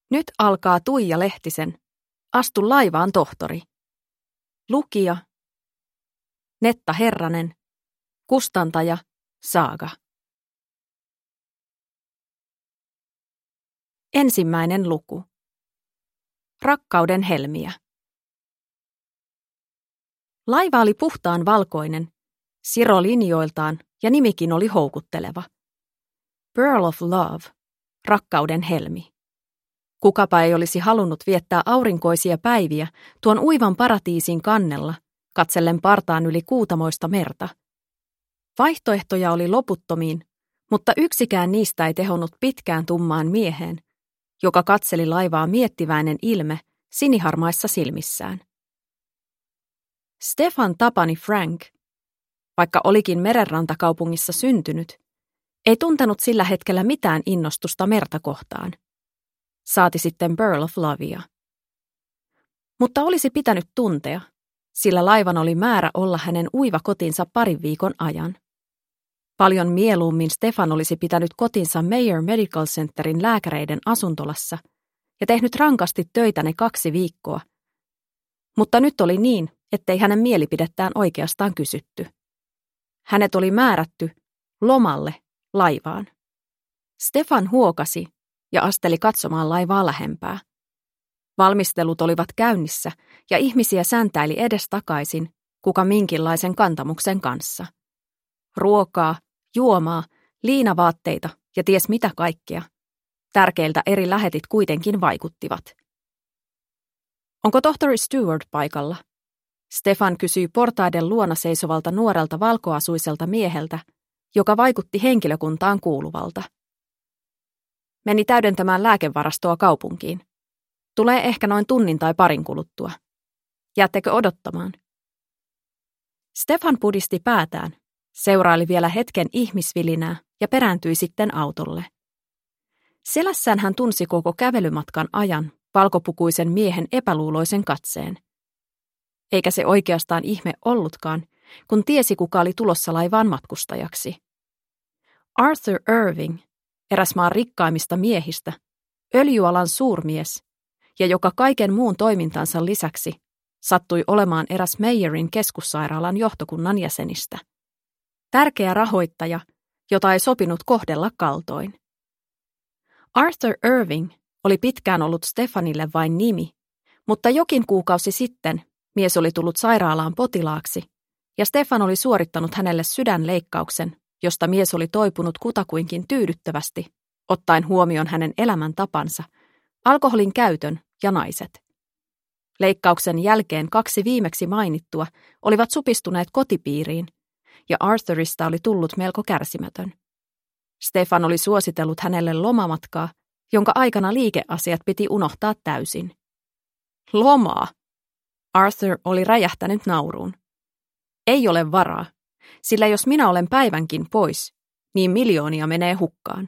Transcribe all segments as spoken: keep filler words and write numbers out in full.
Nyt alkaa Tuija Lehtisen Astu laivaan, tohtori. Lukija Netta Herranen. Kustantaja Saaga. Ensimmäinen luku. Rakkauden helmiä. Laiva oli puhtaan valkoinen, siro linjoiltaan ja nimikin oli houkutteleva. Pearl of Love, rakkauden helmi. Kukapa ei olisi halunnut viettää aurinkoisia päiviä tuon uivan paratiisin kannella, katsellen partaan yli kuutamoista merta. Vaihtoehtoja oli loputtomiin, mutta yksikään niistä ei tehonnut pitkään tummaan mieheen, joka katseli laivaa miettiväinen ilme siniharmaissa silmissään. Stefan Tapani Frank, vaikka olikin merenrantakaupungissa syntynyt, ei tuntenut sillä hetkellä mitään innostusta merta kohtaan. Saati sitten Pearl of Lovea. Mutta olisi pitänyt tuntea, sillä laivan oli määrä olla hänen uiva kotinsa parin viikon ajan. Paljon mieluummin Stefan olisi pitänyt kotinsa Mayer Medical Centerin lääkäreiden asuntolassa ja tehnyt rankasti töitä ne kaksi viikkoa. Mutta nyt oli niin, ettei hänen mielipidettään oikeastaan kysytty. Hänet oli määrätty lomalle laivaan. Stefan huokasi ja asteli katsomaan laivaa lähempää. Valmistelut olivat käynnissä ja ihmisiä säntäili edestakaisin, kuka minkinlaisen kantamuksen kanssa. Ruokaa, juomaa, liinavaatteita ja ties mitä kaikkea. Tärkeiltä eri lähetit kuitenkin vaikuttivat. Onko tohtori Stewart paikalla? Stefan kysyi portaiden luona seisovalta nuorelta valkoasuiselta mieheltä, joka vaikutti henkilökuntaan kuuluvalta. Meni täydentämään lääkevarastoa kaupunkiin. Tulee ehkä noin tunnin tai parin kuluttua. Jäättekö odottamaan? Stefan pudisti päätään, seuraili vielä hetken ihmisvilinää ja perääntyi sitten autolle. Selässään hän tunsi koko kävelymatkan ajan valkopukuisen miehen epäluuloisen katseen. Eikä se oikeastaan ihme ollutkaan, kun tiesi kuka oli tulossa laivaan matkustajaksi. Arthur Irving, eräs maan rikkaimmista miehistä, öljyalan suurmies, ja joka kaiken muun toimintansa lisäksi sattui olemaan eräs Mayerin keskussairaalan johtokunnan jäsenistä. Tärkeä rahoittaja, jota ei sopinut kohdella kaltoin. Arthur Irving oli pitkään ollut Stefanille vain nimi, mutta jokin kuukausi sitten mies oli tullut sairaalaan potilaaksi, ja Stefan oli suorittanut hänelle sydänleikkauksen, josta mies oli toipunut kutakuinkin tyydyttävästi, ottaen huomioon hänen elämäntapansa, alkoholin käytön ja naiset. Leikkauksen jälkeen kaksi viimeksi mainittua olivat supistuneet kotipiiriin, ja Arthurista oli tullut melko kärsimätön. Stefan oli suositellut hänelle lomamatkaa, jonka aikana liikeasiat piti unohtaa täysin. Lomaa! Arthur oli räjähtänyt nauruun. Ei ole varaa, sillä jos minä olen päivänkin pois, niin miljoonia menee hukkaan.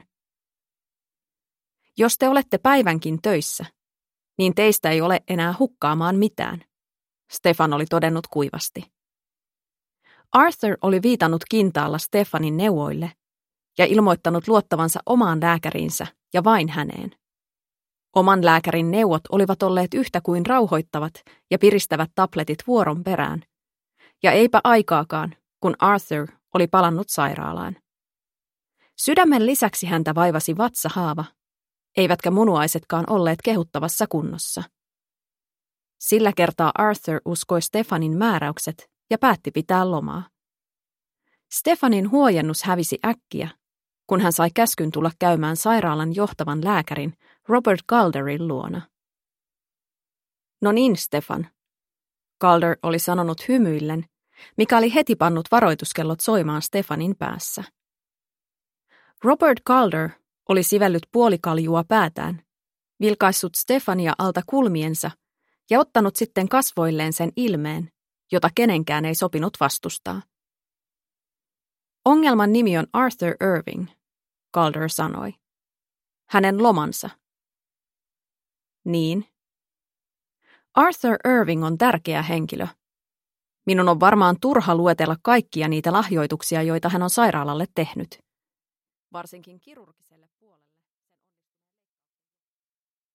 Jos te olette päivänkin töissä, niin teistä ei ole enää hukkaamaan mitään, Stefan oli todennut kuivasti. Arthur oli viitannut kintaalla Stefanin neuvoille ja ilmoittanut luottavansa omaan lääkäriinsä ja vain häneen. Oman lääkärin neuvot olivat olleet yhtä kuin rauhoittavat ja piristävät tabletit vuoron perään, ja eipä aikaakaan, kun Arthur oli palannut sairaalaan. Sydämen lisäksi häntä vaivasi vatsahaava, eivätkä munuaisetkaan olleet kehuttavassa kunnossa. Sillä kertaa Arthur uskoi Stefanin määräykset ja päätti pitää lomaa. Stefanin huojennus hävisi äkkiä, kun hän sai käskyn tulla käymään sairaalan johtavan lääkärin Robert Calderin luona. No niin, Stefan, Calder oli sanonut hymyillen, mikä oli heti pannut varoituskellot soimaan Stefanin päässä. Robert Calder oli sivellyt puolikaljua päätään, vilkaissut Stefania alta kulmiensa ja ottanut sitten kasvoilleen sen ilmeen, jota kenenkään ei sopinut vastustaa. Ongelman nimi on Arthur Irving, Calder sanoi. Hänen lomansa. Niin. Arthur Irving on tärkeä henkilö. Minun on varmaan turha luetella kaikkia niitä lahjoituksia, joita hän on sairaalalle tehnyt. Varsinkin kirurgiselle